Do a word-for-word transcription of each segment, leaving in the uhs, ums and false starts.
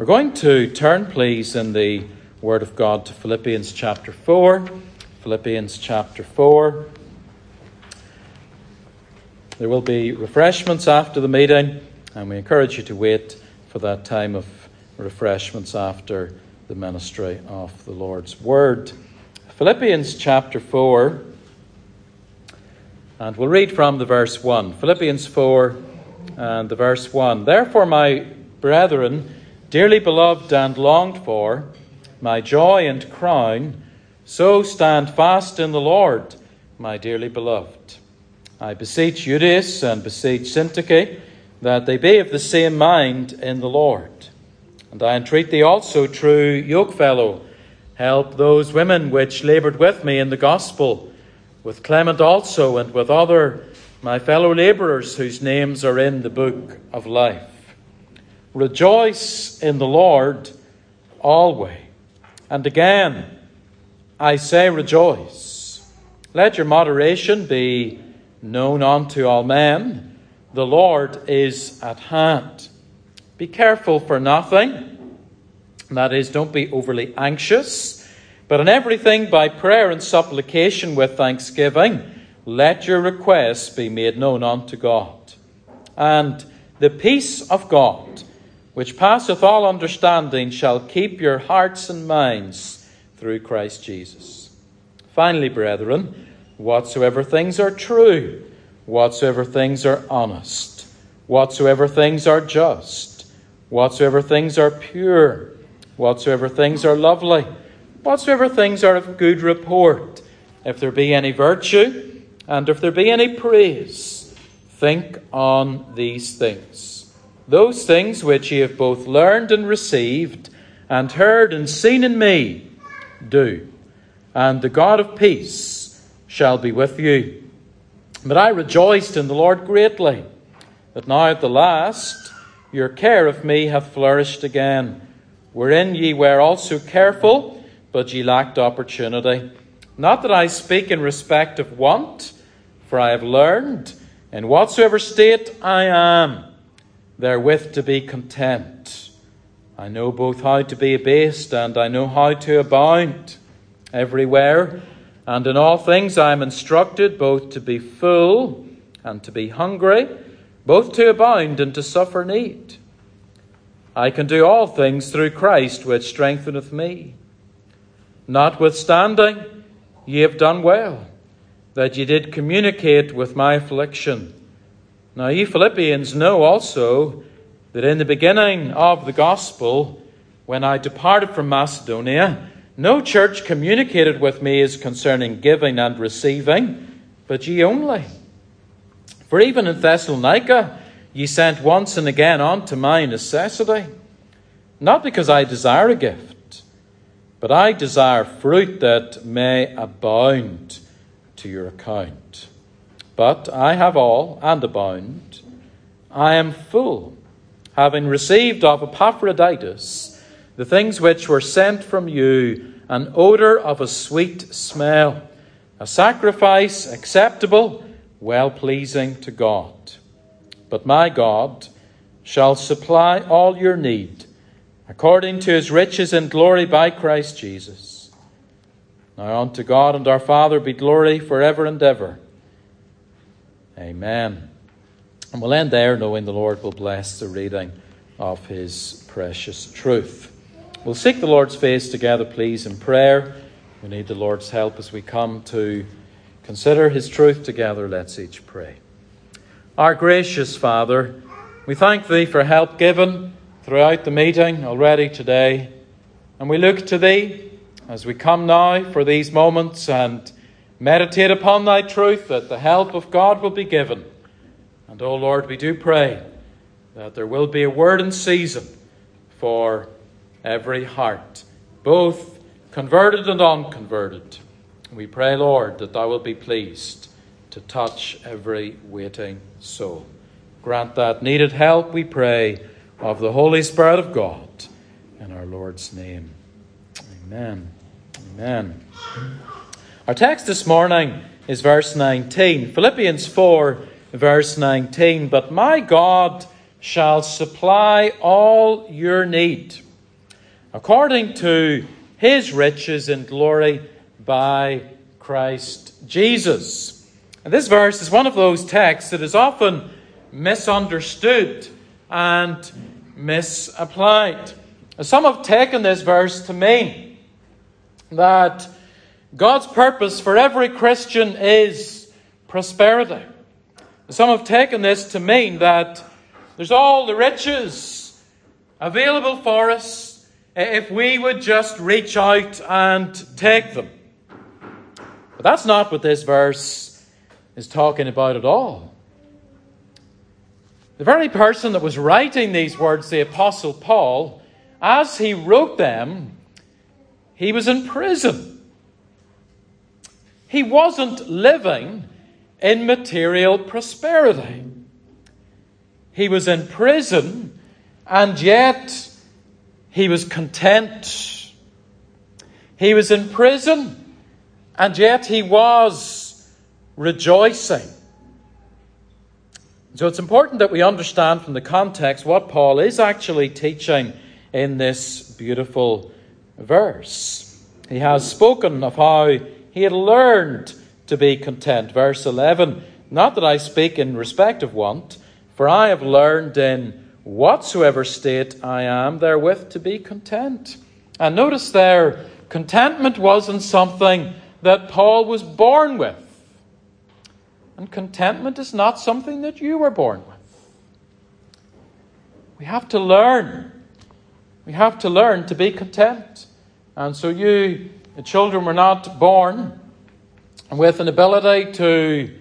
We're going to turn, please, in the Word of God to Philippians chapter four. Philippians chapter four. There will be refreshments after the meeting, and we encourage you to wait for that time of refreshments after the ministry of the Lord's Word. Philippians chapter four, and we'll read from the verse one. Philippians four and the verse one. Therefore, my brethren, dearly beloved and longed for, my joy and crown, so stand fast in the Lord, my dearly beloved. I beseech Euodias and beseech Syntyche that they be of the same mind in the Lord. And I entreat thee also, true yokefellow, help those women which laboured with me in the gospel, with Clement also, and with other my fellow labourers whose names are in the book of life. Rejoice in the Lord always. And again, I say rejoice. Let your moderation be known unto all men. The Lord is at hand. Be careful for nothing. That is, don't be overly anxious. But in everything by prayer and supplication with thanksgiving, let your requests be made known unto God. And the peace of God, which passeth all understanding, shall keep your hearts and minds through Christ Jesus. Finally, brethren, whatsoever things are true, whatsoever things are honest, whatsoever things are just, whatsoever things are pure, whatsoever things are lovely, whatsoever things are of good report, if there be any virtue, and if there be any praise, think on these things. Those things which ye have both learned and received, and heard and seen in me, do. And the God of peace shall be with you. But I rejoiced in the Lord greatly, that now at the last your care of me hath flourished again, wherein ye were also careful, but ye lacked opportunity. Not that I speak in respect of want, for I have learned, in whatsoever state I am, therewith to be content. I know both how to be abased, and I know how to abound everywhere. And in all things I am instructed both to be full and to be hungry, both to abound and to suffer need. I can do all things through Christ which strengtheneth me. Notwithstanding, ye have done well, that ye did communicate with my affliction. Now ye Philippians know also that in the beginning of the gospel, when I departed from Macedonia, no church communicated with me as concerning giving and receiving, but ye only. For even in Thessalonica ye sent once and again on to my necessity, not because I desire a gift, but I desire fruit that may abound to your account. But I have all and abound. I am full, having received of Epaphroditus the things which were sent from you, an odour of a sweet smell, a sacrifice acceptable, well-pleasing to God. But my God shall supply all your need, according to his riches in glory by Christ Jesus. Now unto God and our Father be glory forever and ever. Amen. And we'll end there, knowing the Lord will bless the reading of his precious truth. We'll seek the Lord's face together, please, in prayer. We need the Lord's help as we come to consider his truth together. Let's each pray. Our gracious Father, we thank thee for help given throughout the meeting already today. And we look to thee as we come now for these moments and meditate upon thy truth, that the help of God will be given. And, O Lord, we do pray that there will be a word in season for every heart, both converted and unconverted. We pray, Lord, that thou wilt be pleased to touch every waiting soul. Grant that needed help, we pray, of the Holy Spirit of God, in our Lord's name. Amen. Amen. Our text this morning is verse nineteen. Philippians four, verse nineteen. But my God shall supply all your need according to his riches in glory by Christ Jesus. And this verse is one of those texts that is often misunderstood and misapplied. Some have taken this verse to mean that God's purpose for every Christian is prosperity. Some have taken this to mean that there's all the riches available for us if we would just reach out and take them. But that's not what this verse is talking about at all. The very person that was writing these words, the Apostle Paul, as he wrote them, he was in prison. He wasn't living in material prosperity. He was in prison, and yet he was content. He was in prison, and yet he was rejoicing. So it's important that we understand from the context what Paul is actually teaching in this beautiful verse. He has spoken of how he had learned to be content. Verse eleven, not that I speak in respect of want, for I have learned in whatsoever state I am therewith to be content. And notice there, contentment wasn't something that Paul was born with. And contentment is not something that you were born with. We have to learn. We have to learn to be content. And so you, the children, were not born with an ability to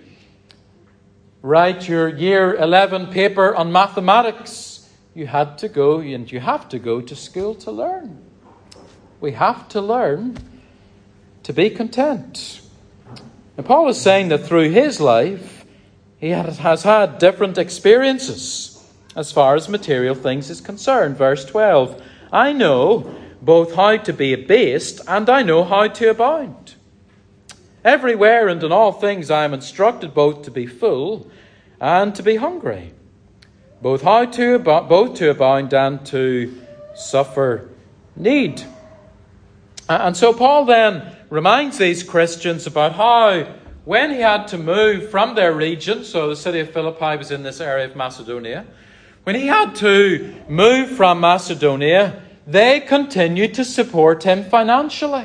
write your year eleven paper on mathematics. You had to go, and you have to go to school to learn. We have to learn to be content. And Paul is saying that through his life, he has had different experiences as far as material things is concerned. Verse twelve, I know both how to be abased and I know how to abound. Everywhere and in all things I am instructed both to be full and to be hungry, both how to ab- both to abound and to suffer need. And so Paul then reminds these Christians about how, when he had to move from their region, so the city of Philippi was in this area of Macedonia, when he had to move from Macedonia, they continued to support him financially.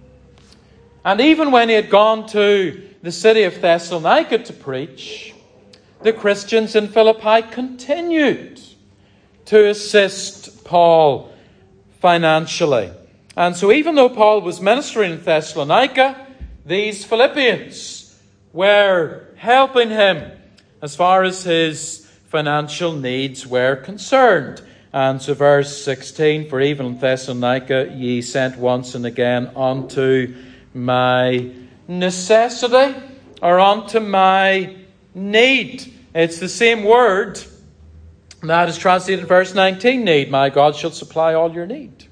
And even when he had gone to the city of Thessalonica to preach, the Christians in Philippi continued to assist Paul financially. And so even though Paul was ministering in Thessalonica, these Philippians were helping him as far as his financial needs were concerned. And so verse sixteen, for even in Thessalonica ye sent once and again unto my necessity, or unto my need. It's the same word that is translated in verse nineteen, need. My God shall supply all your need.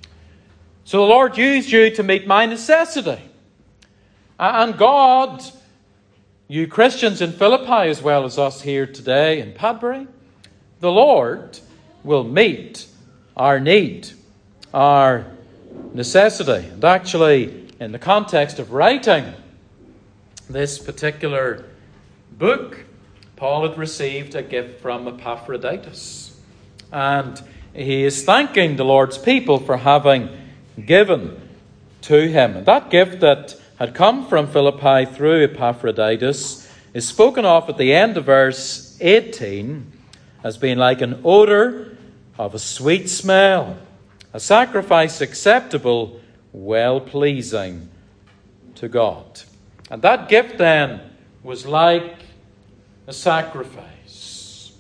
So the Lord used you to meet my necessity. And God, you Christians in Philippi as well as us here today in Padbury, the Lord will meet our need, our necessity. And actually, in the context of writing this particular book, Paul had received a gift from Epaphroditus. And he is thanking the Lord's people for having given to him. And that gift that had come from Philippi through Epaphroditus is spoken of at the end of verse eighteen as being like an odour of a sweet smell, a sacrifice acceptable, well-pleasing to God. And that gift then was like a sacrifice.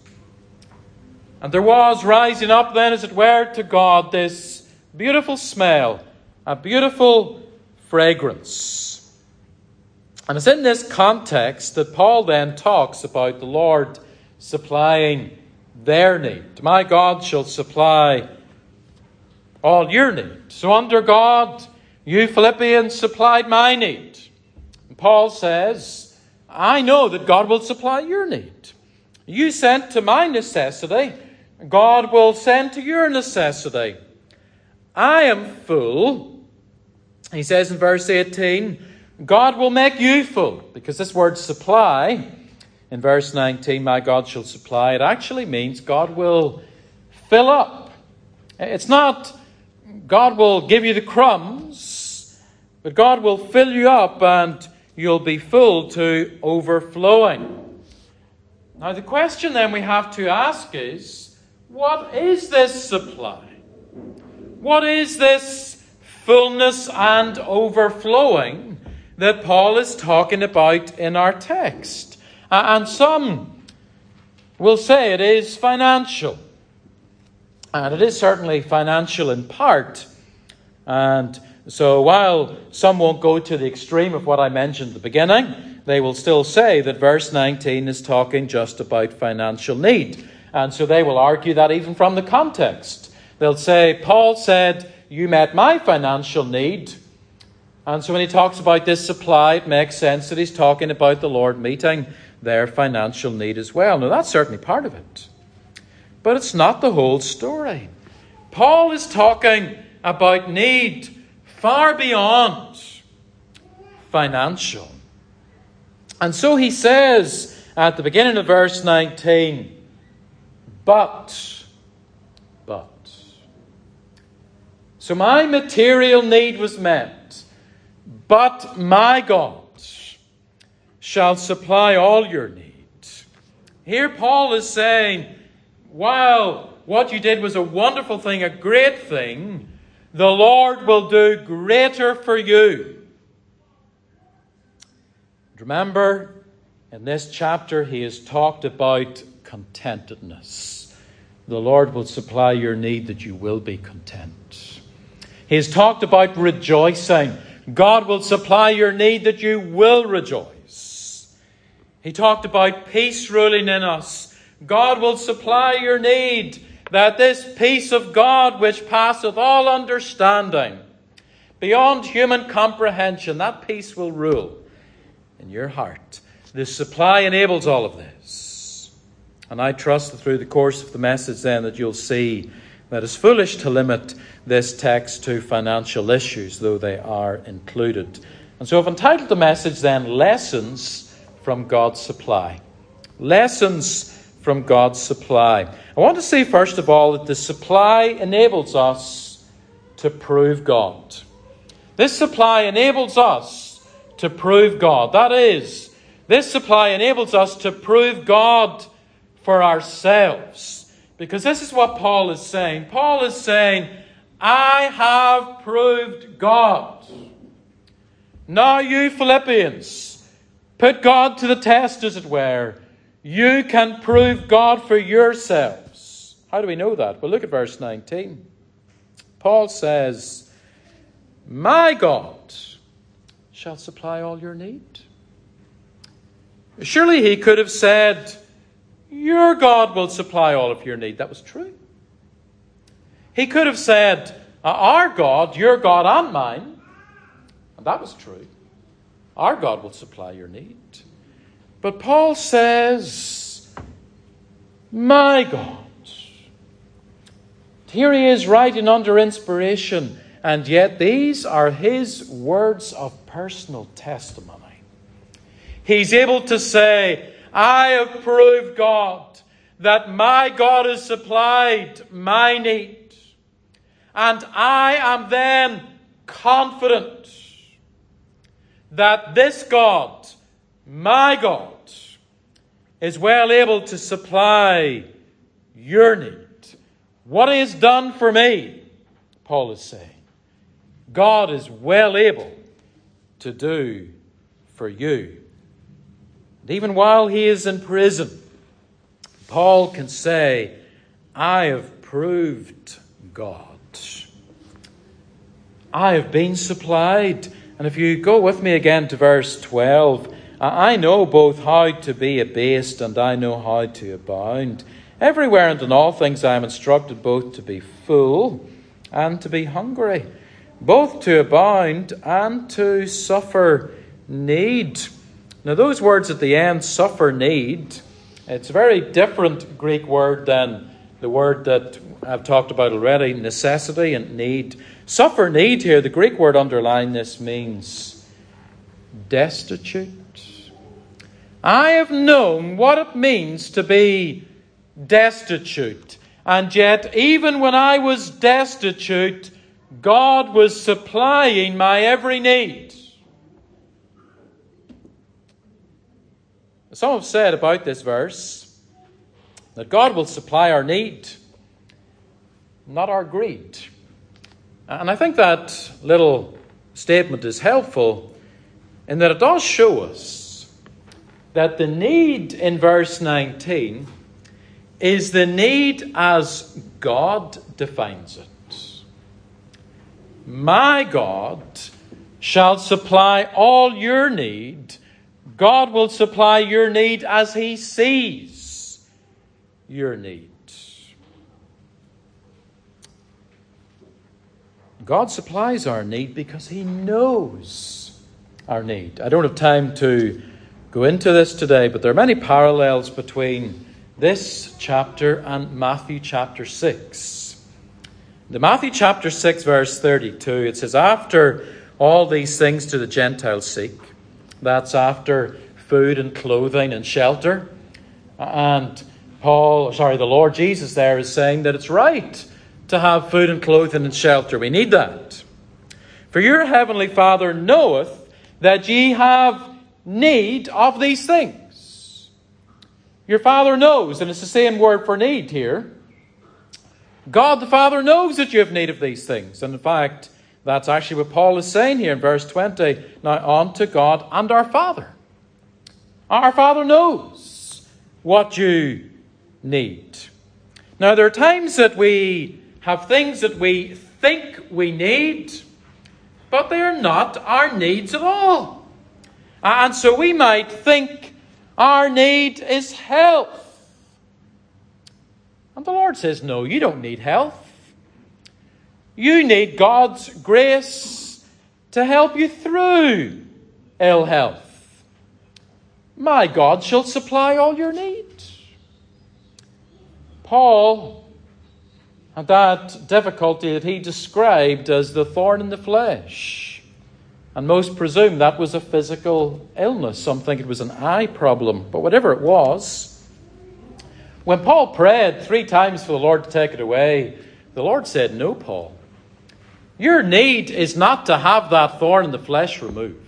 And there was rising up then, as it were, to God this beautiful smell, a beautiful fragrance. And it's in this context that Paul then talks about the Lord supplying their need. My God shall supply all your need. So under God, you Philippians supplied my need. And Paul says, I know that God will supply your need. You sent to my necessity, God will send to your necessity. I am full, he says in verse eighteen, God will make you full. Because this word supply, in verse nineteen, my God shall supply, it actually means God will fill up. It's not God will give you the crumbs, but God will fill you up and you'll be full to overflowing. Now the question then we have to ask is, what is this supply? What is this fullness and overflowing that Paul is talking about in our text? And some will say it is financial. And it is certainly financial in part. And so while some won't go to the extreme of what I mentioned at the beginning, they will still say that verse nineteen is talking just about financial need. And so they will argue that even from the context. They'll say, Paul said, you met my financial need. And so when he talks about this supply, it makes sense that he's talking about the Lord meeting their financial need as well. Now, that's certainly part of it. But it's not the whole story. Paul is talking about need far beyond financial. And so he says at the beginning of verse nineteen, but, but. So my material need was met, but my God shall supply all your need. Here Paul is saying, while what you did was a wonderful thing, a great thing, the Lord will do greater for you. Remember, in this chapter, he has talked about contentedness. The Lord will supply your need that you will be content. He has talked about rejoicing. God will supply your need that you will rejoice. He talked about peace ruling in us. God will supply your need, that this peace of God which passeth all understanding, beyond human comprehension, that peace will rule in your heart. This supply enables all of this. And I trust that through the course of the message then that you'll see that it's foolish to limit this text to financial issues, though they are included. And so I've entitled the message then, Lessons from God's Supply. Lessons from God's supply. I want to say first of all that the supply enables us to prove God. This supply enables us to prove God. That is, this supply enables us to prove God for ourselves. Because this is what Paul is saying. Paul is saying, I have proved God. Now you Philippians, put God to the test, as it were. You can prove God for yourselves. How do we know that? Well, look at verse nineteen. Paul says, my God shall supply all your need. Surely he could have said, your God will supply all of your need. That was true. He could have said, our God, your God and mine. And that was true. Our God will supply your need. But Paul says, my God. Here he is writing under inspiration, and yet these are his words of personal testimony. He's able to say, I have proved God, that my God has supplied my need. And I am then confident that this God, my God, is well able to supply your need. What He has done for me, Paul is saying, God is well able to do for you. And even while he is in prison, Paul can say, I have proved God. I have been supplied. And if you go with me again to verse twelve, I know both how to be abased and I know how to abound. Everywhere and in all things I am instructed both to be full and to be hungry, both to abound and to suffer need. Now those words at the end, suffer need, it's a very different Greek word than the word that I've talked about already, necessity and need. Suffer need here, the Greek word underlying this means destitute. I have known what it means to be destitute. And yet, even when I was destitute, God was supplying my every need. Some have said about this verse that God will supply our need, not our greed. And I think that little statement is helpful in that it does show us that the need in verse nineteen is the need as God defines it. My God shall supply all your need. God will supply your need as He sees your need. God supplies our need because He knows our need. I don't have time to go into this today, but there are many parallels between this chapter and Matthew chapter six. The Matthew chapter six, verse thirty-two, it says, after all these things do the Gentiles seek. That's after food and clothing and shelter. And Paul, sorry, the Lord Jesus there is saying that it's right to have food and clothing and shelter. We need that. For your heavenly Father knoweth that ye have need of these things. Your Father knows, and it's the same word for need here. God the Father knows that you have need of these things. And in fact, that's actually what Paul is saying here in verse twenty. Now unto God and our Father. Our Father knows what you need. Now there are times that we have things that we think we need, but they are not our needs at all. And so we might think our need is health. And the Lord says, no, you don't need health. You need God's grace to help you through ill health. My God shall supply all your need. Paul had that difficulty that he described as the thorn in the flesh. And most presume that was a physical illness. Some think it was an eye problem. But whatever it was, when Paul prayed three times for the Lord to take it away, the Lord said, no, Paul. Your need is not to have that thorn in the flesh removed.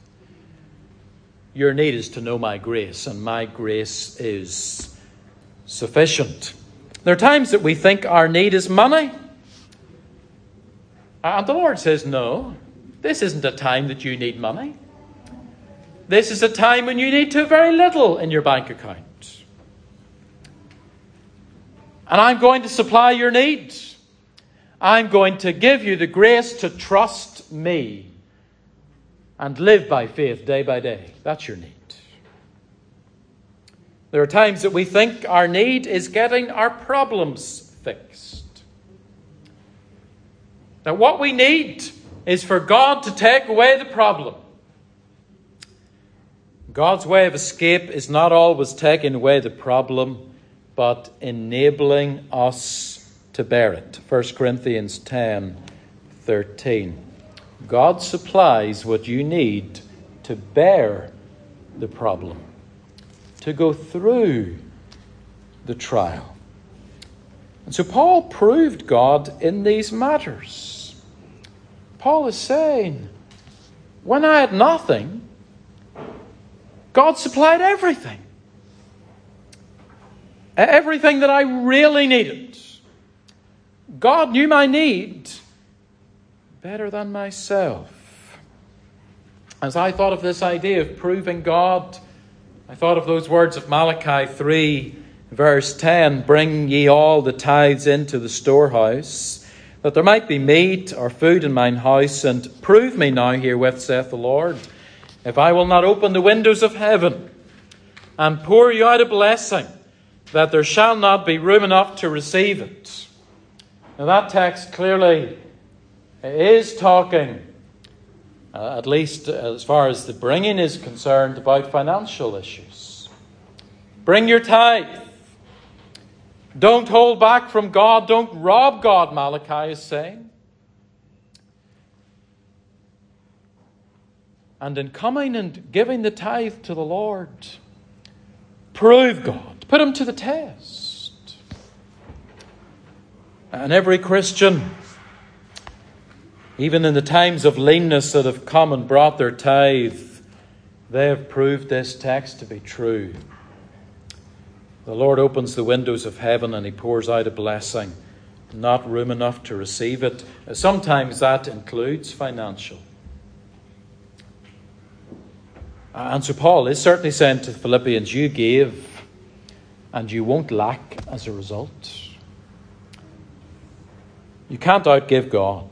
Your need is to know my grace, and my grace is sufficient. There are times that we think our need is money. And the Lord says, no, this isn't a time that you need money. This is a time when you need to have very little in your bank account. And I'm going to supply your needs. I'm going to give you the grace to trust me and live by faith day by day. That's your need. There are times that we think our need is getting our problems fixed. Now, what we need is for God to take away the problem. God's way of escape is not always taking away the problem, but enabling us to bear it. First Corinthians ten thirteen. God supplies what you need to bear the problem, to go through the trial. And so Paul proved God in these matters. Paul is saying, when I had nothing, God supplied everything. Everything that I really needed. God knew my need better than myself. As I thought of this idea of proving God, I thought of those words of Malachi three, verse ten, bring ye all the tithes into the storehouse, that there might be meat or food in mine house, and prove me now herewith, saith the Lord, if I will not open the windows of heaven and pour you out a blessing, that there shall not be room enough to receive it. Now that text clearly is talking, uh, at least as far as the bringing is concerned, about financial issues. Bring your tithe. Don't hold back from God. Don't rob God, Malachi is saying. And in coming and giving the tithe to the Lord, prove God. Put him to the test. And every Christian, even in the times of leanness that have come and brought their tithe, they have proved this text to be true. The Lord opens the windows of heaven and he pours out a blessing, not room enough to receive it. Sometimes that includes financial. And so Paul is certainly saying to the Philippians, you give and you won't lack as a result. You can't outgive God.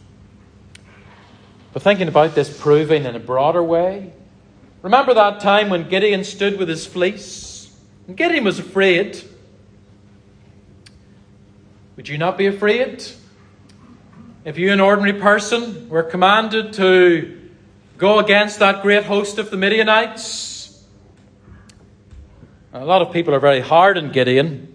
But thinking about this proving in a broader way, remember that time when Gideon stood with his fleece? And Gideon was afraid. Would you not be afraid? If you, an ordinary person, were commanded to go against that great host of the Midianites? A lot of people are very hard on Gideon.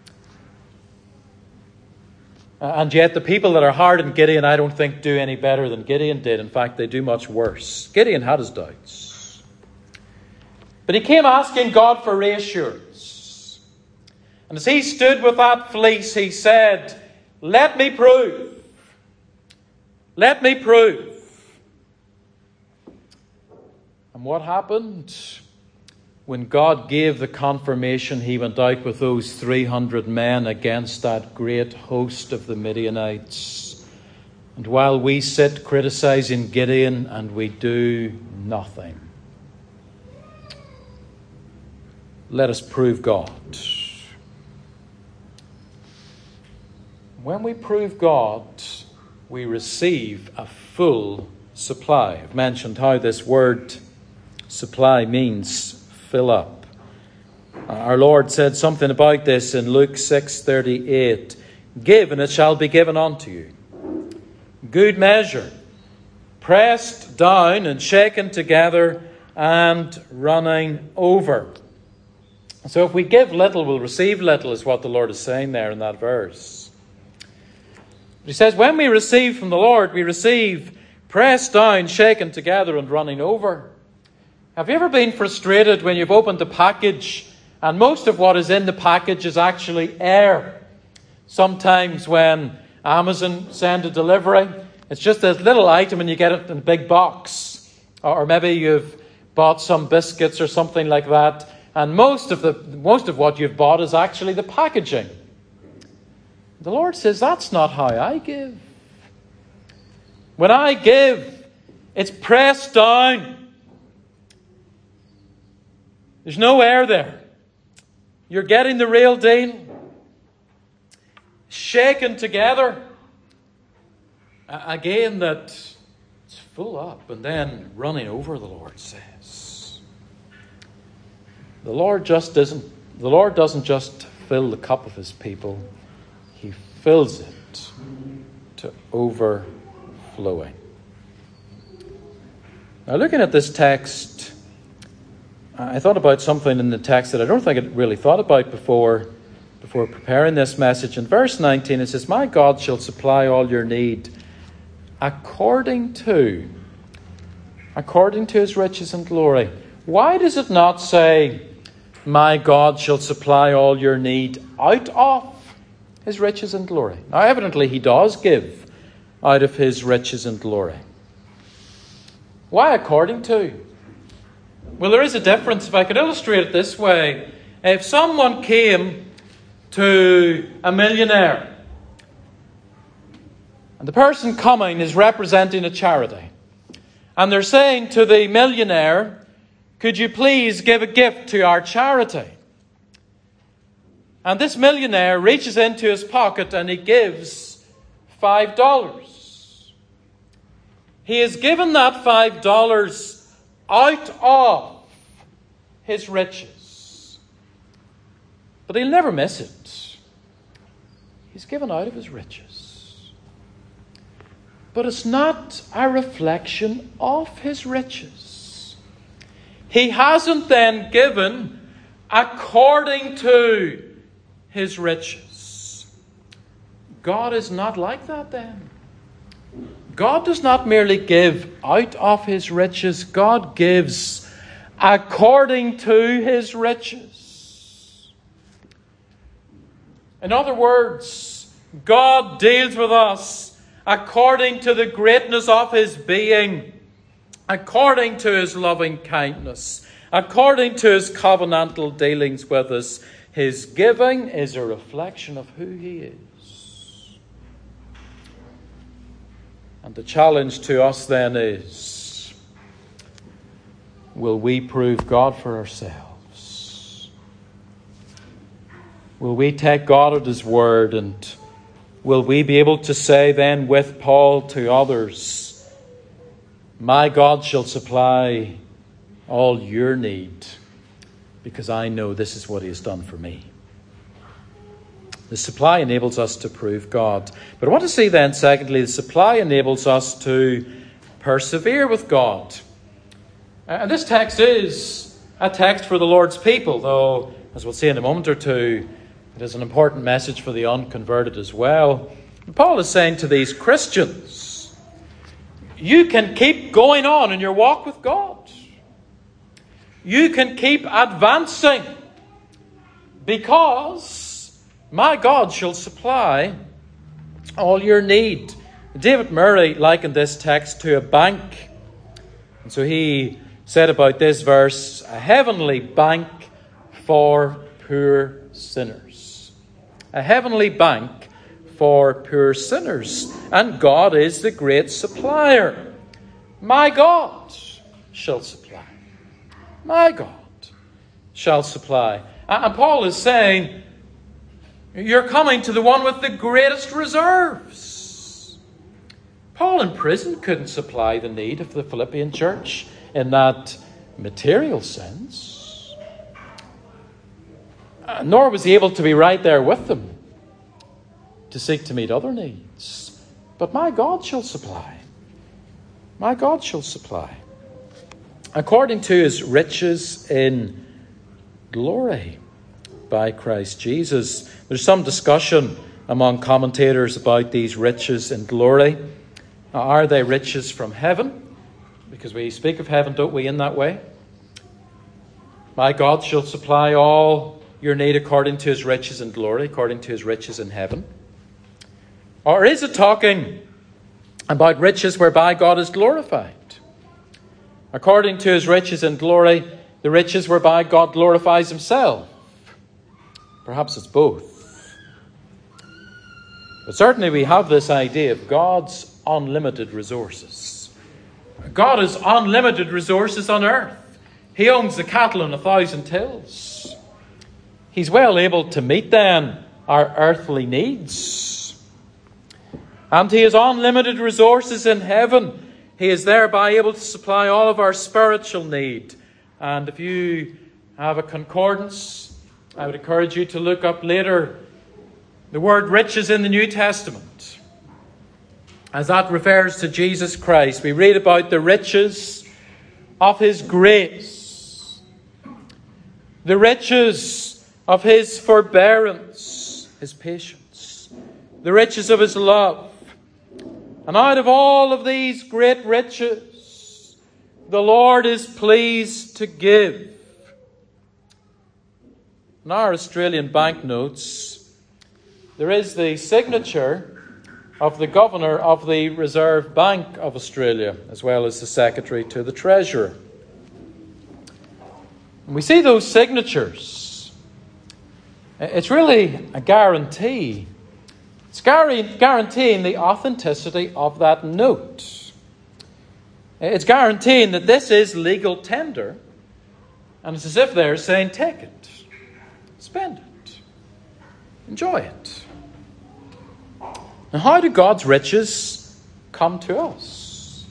And yet the people that are hard on Gideon, I don't think, do any better than Gideon did. In fact, they do much worse. Gideon had his doubts. But he came asking God for reassurance. And as he stood with that fleece, he said, let me prove. Let me prove. And what happened? When God gave the confirmation, he went out with those three hundred men against that great host of the Midianites. And while we sit criticizing Gideon and we do nothing, let us prove God. When we prove God, we receive a full supply. I've mentioned how this word supply means fill up. Our Lord said something about this in Luke six thirty-eight. Give, and it shall be given unto you. Good measure, pressed down and shaken together and running over. So if we give little, we'll receive little, is what the Lord is saying there in that verse. He says, when we receive from the Lord, we receive pressed down, shaken together and running over. Have you ever been frustrated when you've opened a package and most of what is in the package is actually air? Sometimes when Amazon send a delivery, it's just a little item and you get it in a big box. Or maybe you've bought some biscuits or something like that, and most of the most of what you've bought is actually the packaging. The Lord says, that's not how I give. When I give, it's pressed down. There's no air there. You're getting the real deal. Shaken together. Again, that it's full up and then running over, the Lord says. The Lord just doesn't, the Lord doesn't just fill the cup of his people. He fills it to overflowing. Now, looking at this text, I thought about something in the text that I don't think I'd really thought about before, before preparing this message. In verse nineteen, it says, my God shall supply all your need according to, according to his riches and glory. Why does it not say, my God shall supply all your need out of his riches and glory? Now, evidently, he does give out of his riches and glory. Why according to? Well, there is a difference. If I could illustrate it this way, if someone came to a millionaire, and the person coming is representing a charity, and they're saying to the millionaire, could you please give a gift to our charity? And this millionaire reaches into his pocket and he gives five dollars. He has given that five dollars out of his riches. But he'll never miss it. He's given out of his riches. But it's not a reflection of his riches. He hasn't then given according to his riches. God is not like that then. God does not merely give out of his riches. God gives according to his riches. In other words, God deals with us according to the greatness of his being, according to his loving kindness, according to his covenantal dealings with us. His giving is a reflection of who he is. And the challenge to us then is, will we prove God for ourselves? Will we take God at his word, and will we be able to say then with Paul to others, my God shall supply all your need, because I know this is what he has done for me. The supply enables us to prove God. But I want to see then, secondly, the supply enables us to persevere with God. And this text is a text for the Lord's people, though, as we'll see in a moment or two, it is an important message for the unconverted as well. And Paul is saying to these Christians, you can keep going on in your walk with God. You can keep advancing, because my God shall supply all your need. David Murray likened this text to a bank. And so he said about this verse, a heavenly bank for poor sinners. A heavenly bank for poor sinners. And God is the great supplier. My God shall supply. My God shall supply. And Paul is saying, you're coming to the one with the greatest reserves. Paul in prison couldn't supply the need of the Philippian church in that material sense. Uh, nor was he able to be right there with them to seek to meet other needs. But my God shall supply. My God shall supply. According to his riches in glory by Christ Jesus. There's some discussion among commentators about these riches in glory. Now, are they riches from heaven? Because we speak of heaven, don't we, in that way? My God shall supply all your need according to his riches in glory, according to his riches in heaven. Or is it talking about riches whereby God is glorified? According to his riches in glory, the riches whereby God glorifies himself. Perhaps it's both. But certainly we have this idea of God's unlimited resources. God has unlimited resources on earth. He owns the cattle on a thousand hills. He's well able to meet then our earthly needs. And he has unlimited resources in heaven. He is thereby able to supply all of our spiritual need. And if you have a concordance, I would encourage you to look up later the word riches in the New Testament, as that refers to Jesus Christ. We read about the riches of his grace, the riches of his forbearance, his patience, the riches of his love. And out of all of these great riches, the Lord is pleased to give. In our Australian banknotes, there is the signature of the Governor of the Reserve Bank of Australia, as well as the Secretary to the Treasurer. And we see those signatures. It's really a guarantee. It's guaranteeing the authenticity of that note. It's guaranteeing that this is legal tender. And it's as if they're saying, take it, spend it, enjoy it. Now, how do God's riches come to us?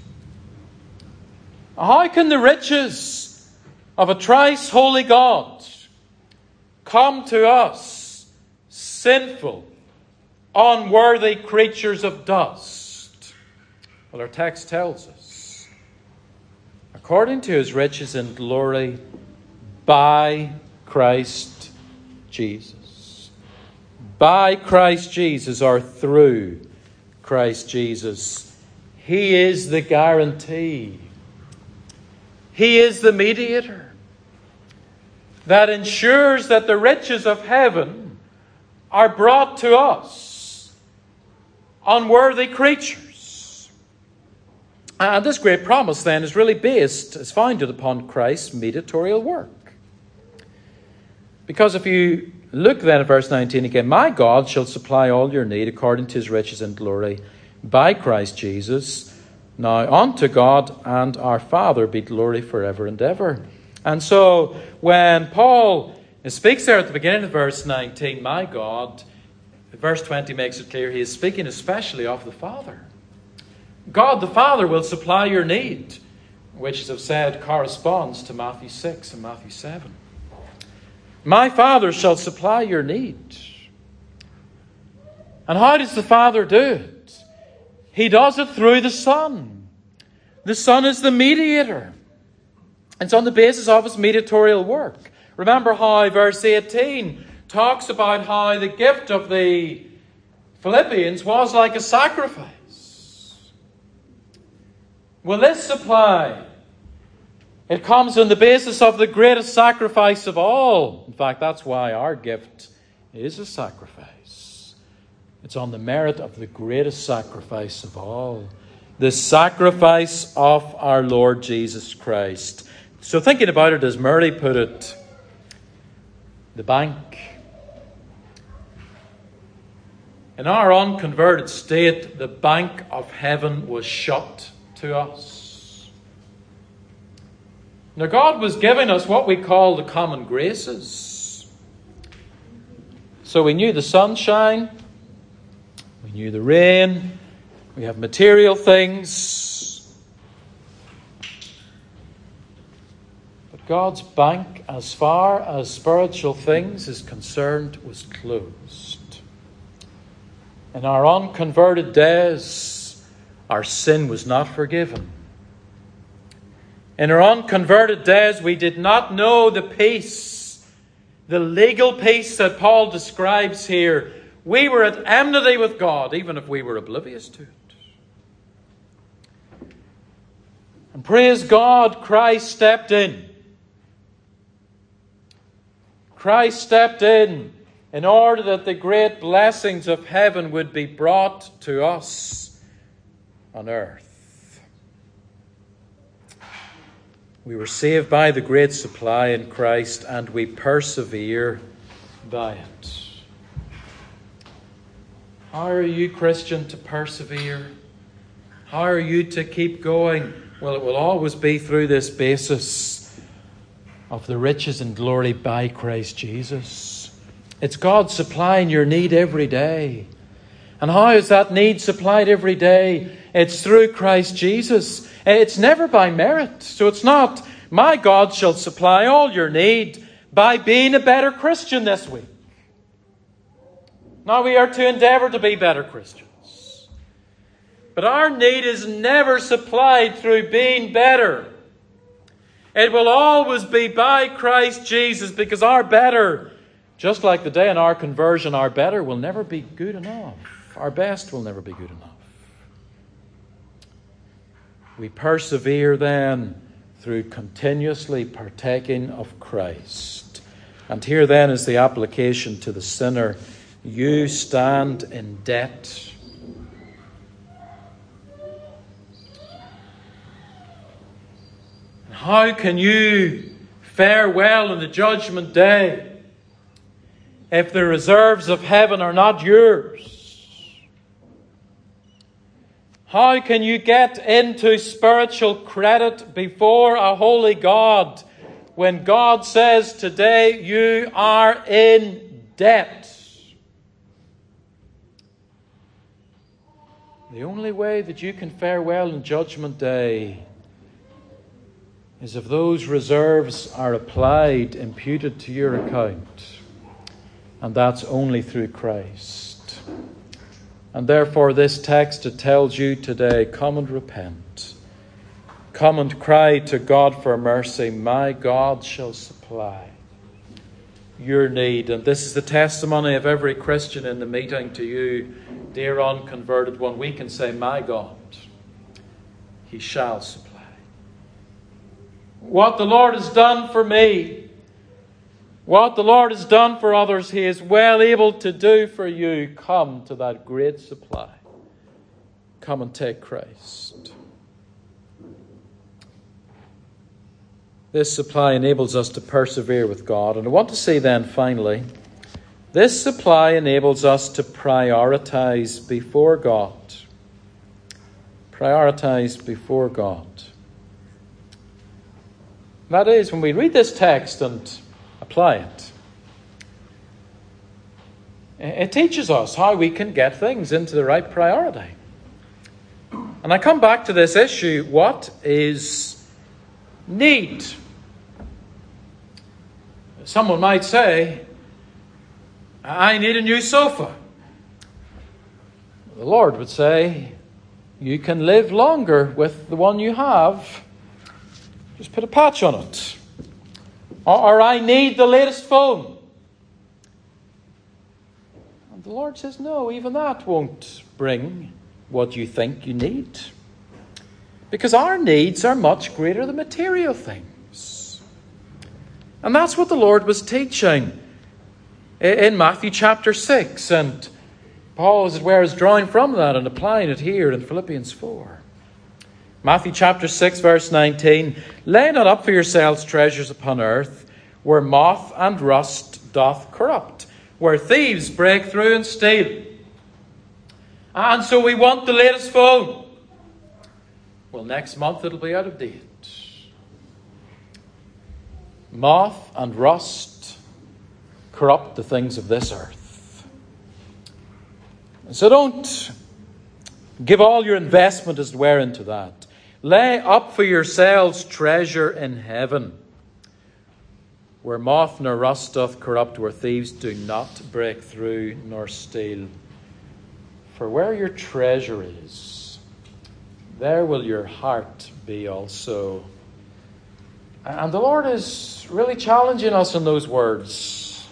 How can the riches of a thrice holy God come to us, sinful, unworthy creatures of dust? Well, our text tells us, according to his riches in glory by Christ Jesus. by Christ Jesus or through Christ Jesus. He is the guarantee. He is the mediator that ensures that the riches of heaven are brought to us, unworthy creatures. And this great promise then is really based, is founded upon Christ's mediatorial work. Because if you look then at verse nineteen again, my God shall supply all your need according to his riches and glory by Christ Jesus. Now unto God and our Father be glory forever and ever. And so when Paul speaks there at the beginning of verse nineteen, my God, verse twenty makes it clear he is speaking especially of the Father. God the Father will supply your need, which, as I've said, corresponds to Matthew six and Matthew seven. My Father shall supply your need. And how does the Father do it? He does it through the Son. The Son is the mediator. It's on the basis of his mediatorial work. Remember how verse eighteen talks about how the gift of the Philippians was like a sacrifice. Well, this supply, it comes on the basis of the greatest sacrifice of all. In fact, that's why our gift is a sacrifice. It's on the merit of the greatest sacrifice of all. The sacrifice of our Lord Jesus Christ. So thinking about it as Murray put it, the bank. In our unconverted state, the bank of heaven was shut to us. Now, God was giving us what we call the common graces. So we knew the sunshine, we knew the rain, we have material things. But God's bank, as far as spiritual things is concerned, was closed. In our unconverted days, our sin was not forgiven. In our unconverted days, we did not know the peace, the legal peace that Paul describes here. We were at enmity with God, even if we were oblivious to it. And praise God, Christ stepped in. Christ stepped in in order that the great blessings of heaven would be brought to us on earth. We were saved by the great supply in Christ, and we persevere by it. How are you, Christian, to persevere? How are you to keep going? Well, it will always be through this basis of the riches and glory by Christ Jesus. It's God supplying your need every day. And how is that need supplied every day? It's through Christ Jesus. It's never by merit. So it's not, my God shall supply all your need by being a better Christian this week. Now we are to endeavour to be better Christians. But our need is never supplied through being better. It will always be by Christ Jesus, because our better, just like the day in our conversion, our better will never be good enough. Our best will never be good enough. We persevere then through continuously partaking of Christ. And here then is the application to the sinner. You stand in debt. How can you fare well in the judgment day if the reserves of heaven are not yours? How can you get into spiritual credit before a holy God when God says today you are in debt? The only way that you can fare well in Judgment Day is if those reserves are applied, imputed to your account. And that's only through Christ. And therefore this text, it tells you today, come and repent. Come and cry to God for mercy. My God shall supply your need. And this is the testimony of every Christian in the meeting to you, dear unconverted one. We can say, my God, He shall supply. What the Lord has done for me, what the Lord has done for others, He is well able to do for you. Come to that great supply. Come and take Christ. This supply enables us to persevere with God. And I want to say then, finally, this supply enables us to prioritize before God. Prioritize before God. That is, when we read this text and apply it, it teaches us how we can get things into the right priority. And I come back to this issue, what is need? Someone might say, I need a new sofa. The Lord would say, you can live longer with the one you have. Just put a patch on it. Or, or I need the latest phone. And the Lord says, no, even that won't bring what you think you need. Because our needs are much greater than material things. And that's what the Lord was teaching in Matthew chapter six. And Paul, as it were, is drawing from that and applying it here in Philippians four. Matthew chapter six, verse nineteen. Lay not up for yourselves treasures upon earth, where moth and rust doth corrupt, where thieves break through and steal. And so we want the latest phone. Well, next month it'll be out of date. Moth and rust corrupt the things of this earth. So don't give all your investment, as it were, into that. Lay up for yourselves treasure in heaven, where moth nor rust doth corrupt, where thieves do not break through nor steal. For where your treasure is, there will your heart be also. And the Lord is really challenging us in those words.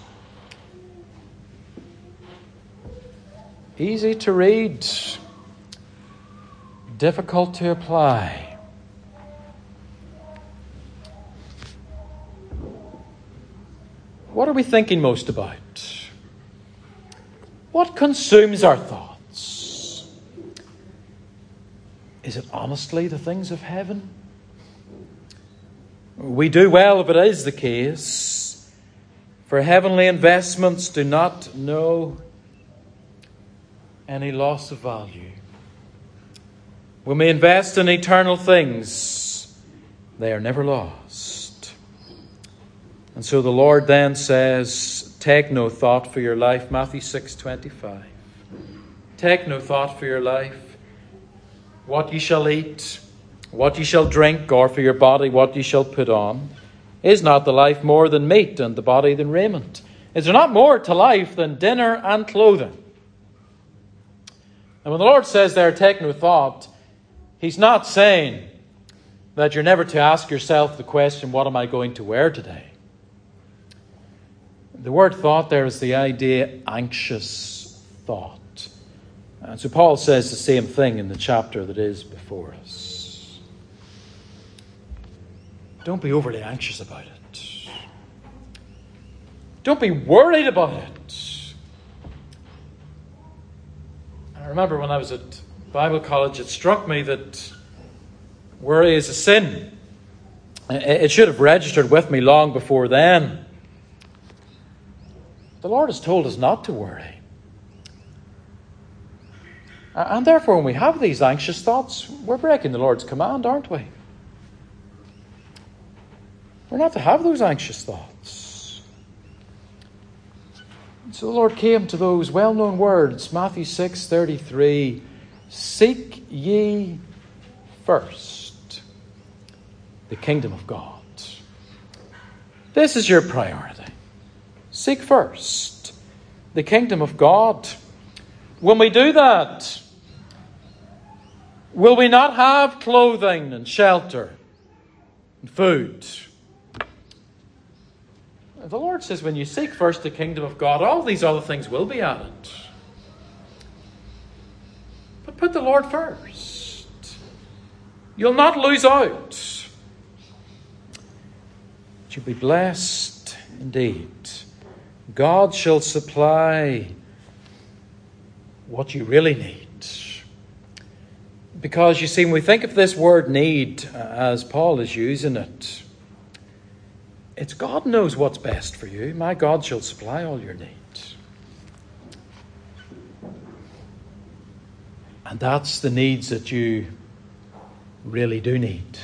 Easy to read, difficult to apply. What are we thinking most about? What consumes our thoughts? Is it honestly the things of heaven? We do well if it is the case, for heavenly investments do not know any loss of value. When we invest in eternal things, they are never lost. And so the Lord then says, take no thought for your life. Matthew six twenty-five. Take no thought for your life. What ye shall eat, what ye shall drink, or for your body what ye shall put on. Is not the life more than meat, and the body than raiment? Is there not more to life than dinner and clothing? And when the Lord says there, take no thought, He's not saying that you're never to ask yourself the question, what am I going to wear today? The word thought there is the idea anxious thought. And so Paul says the same thing in the chapter that is before us. Don't be overly anxious about it. Don't be worried about it. I remember when I was at Bible college, it struck me that worry is a sin. It should have registered with me long before then. The Lord has told us not to worry. And therefore, when we have these anxious thoughts, we're breaking the Lord's command, aren't we? We're not to have those anxious thoughts. And so the Lord came to those well-known words, Matthew six thirty-three, seek ye first the kingdom of God. This is your priority. Seek first the kingdom of God. When we do that, will we not have clothing and shelter and food? The Lord says, when you seek first the kingdom of God, all these other things will be added. But put the Lord first. You'll not lose out. You'll be blessed indeed. God shall supply what you really need. Because, you see, when we think of this word need, as Paul is using it, it's God knows what's best for you. My God shall supply all your needs. And that's the needs that you really do need.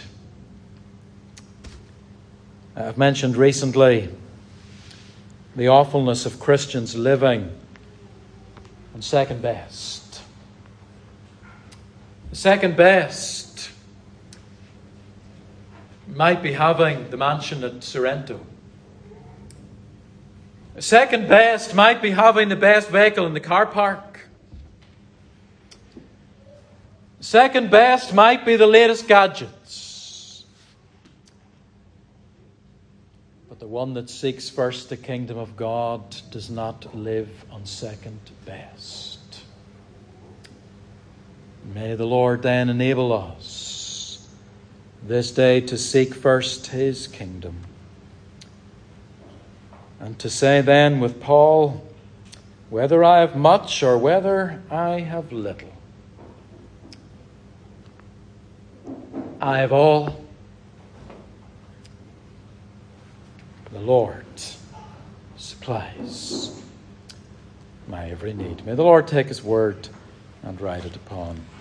I've mentioned recently the awfulness of Christians living on second best. Second best might be having the mansion at Sorrento. Second best might be having the best vehicle in the car park. Second best might be the latest gadgets. But the one that seeks first the kingdom of God does not live on second best. May the Lord then enable us this day to seek first His kingdom. And to say then with Paul, whether I have much or whether I have little, I have all. The Lord supplies my every need. May the Lord take His word and write it upon